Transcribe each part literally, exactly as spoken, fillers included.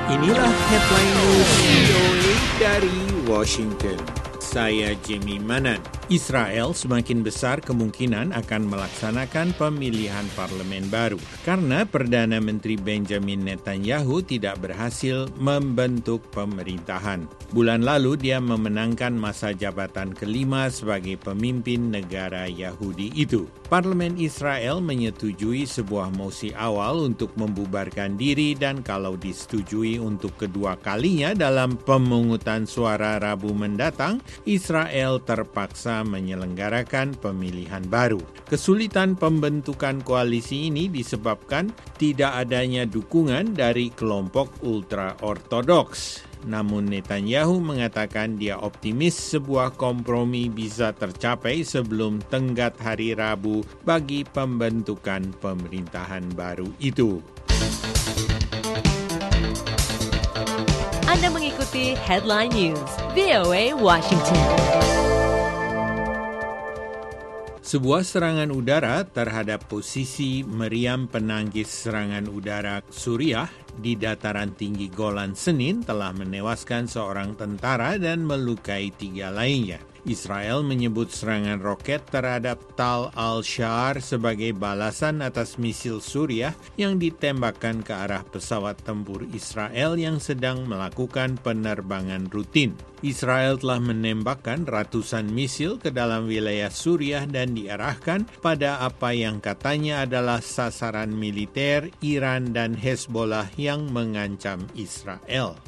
Inilah headline news V O A dari Washington. Saya Jimmy Manan. Israel semakin besar kemungkinan akan melaksanakan pemilihan parlemen baru karena Perdana Menteri Benjamin Netanyahu tidak berhasil membentuk pemerintahan. Bulan lalu dia memenangkan masa jabatan kelima sebagai pemimpin negara Yahudi itu. Parlemen Israel menyetujui sebuah mosi awal untuk membubarkan diri dan kalau disetujui untuk kedua kalinya dalam pemungutan suara Rabu mendatang, Israel terpaksa menyelenggarakan pemilihan baru. Kesulitan pembentukan koalisi ini disebabkan tidak adanya dukungan dari kelompok ultra-ortodoks. Namun Netanyahu mengatakan dia optimis sebuah kompromi bisa tercapai sebelum tenggat hari Rabu bagi pembentukan pemerintahan baru itu. Anda mengikuti Headline News V O A Washington. Sebuah serangan udara terhadap posisi meriam penangkis serangan udara Suriah di dataran tinggi Golan Senin telah menewaskan seorang tentara dan melukai tiga lainnya. Israel menyebut serangan roket terhadap Tal al-Shahar sebagai balasan atas misil Suriah yang ditembakkan ke arah pesawat tempur Israel yang sedang melakukan penerbangan rutin. Israel telah menembakkan ratusan misil ke dalam wilayah Suriah dan diarahkan pada apa yang katanya adalah sasaran militer Iran dan Hezbollah yang mengancam Israel.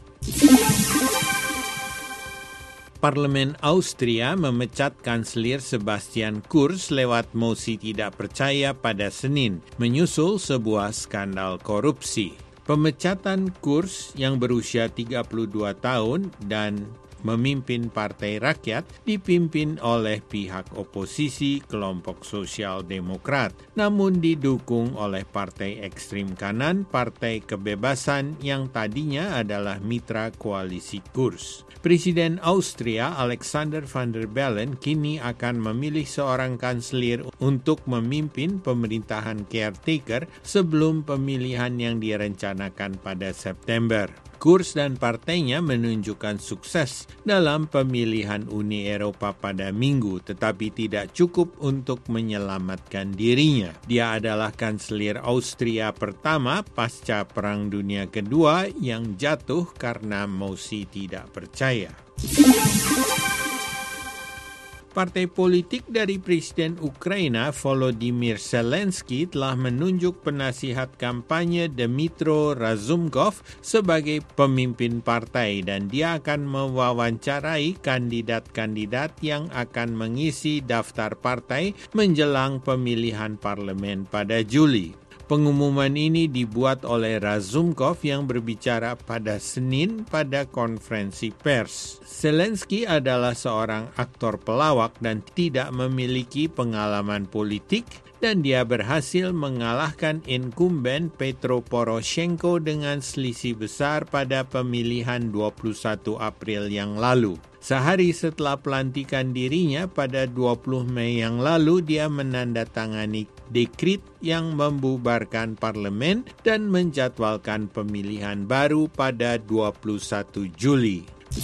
Parlemen Austria memecat Kanselir Sebastian Kurz lewat mosi tidak percaya pada Senin, menyusul sebuah skandal korupsi. Pemecatan Kurz yang berusia tiga puluh dua tahun dan memimpin Partai Rakyat dipimpin oleh pihak oposisi kelompok Sosial Demokrat, namun didukung oleh partai ekstrim kanan Partai Kebebasan yang tadinya adalah mitra koalisi Kurz. Presiden Austria Alexander Van der Bellen kini akan memilih seorang kanselir untuk memimpin pemerintahan caretaker sebelum pemilihan yang direncanakan pada September. Kurz dan partainya menunjukkan sukses dalam pemilihan Uni Eropa pada Minggu, tetapi tidak cukup untuk menyelamatkan dirinya. Dia adalah kanselir Austria pertama pasca Perang Dunia Kedua yang jatuh karena mosi tidak percaya. Partai politik dari Presiden Ukraina Volodymyr Zelensky telah menunjuk penasihat kampanye Dmytro Razumkov sebagai pemimpin partai dan dia akan mewawancarai kandidat-kandidat yang akan mengisi daftar partai menjelang pemilihan parlemen pada Juli. Pengumuman ini dibuat oleh Razumkov yang berbicara pada Senin pada konferensi pers. Zelensky adalah seorang aktor pelawak dan tidak memiliki pengalaman politik dan dia berhasil mengalahkan incumbent Petro Poroshenko dengan selisih besar pada pemilihan dua puluh satu April yang lalu. Sehari setelah pelantikan dirinya pada dua puluh Mei yang lalu, dia menandatangani dekrit yang membubarkan parlemen dan menjadwalkan pemilihan baru pada dua puluh satu Juli.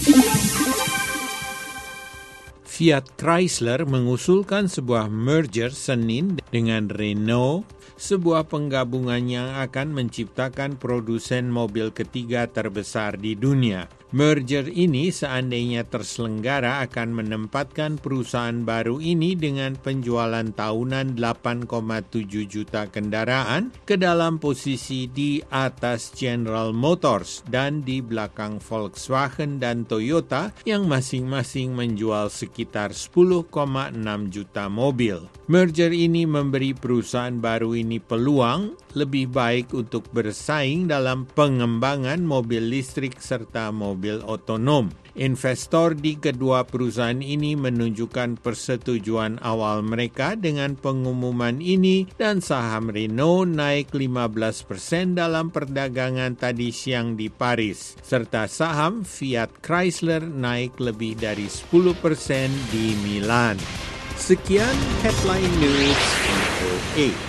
Fiat Chrysler mengusulkan sebuah merger Senin dengan Renault, sebuah penggabungan yang akan menciptakan produsen mobil ketiga terbesar di dunia. Merger ini seandainya terselenggara akan menempatkan perusahaan baru ini dengan penjualan tahunan delapan koma tujuh juta kendaraan ke dalam posisi di atas General Motors dan di belakang Volkswagen dan Toyota yang masing-masing menjual sekitar sepuluh koma enam juta mobil. Merger ini memberi perusahaan baru ini peluang lebih baik untuk bersaing dalam pengembangan mobil listrik serta mobil otonom. Investor di kedua perusahaan ini menunjukkan persetujuan awal mereka dengan pengumuman ini dan saham Renault naik lima belas persen dalam perdagangan tadi siang di Paris, serta saham Fiat Chrysler naik lebih dari sepuluh persen di Milan. Sekian Headline News V O A.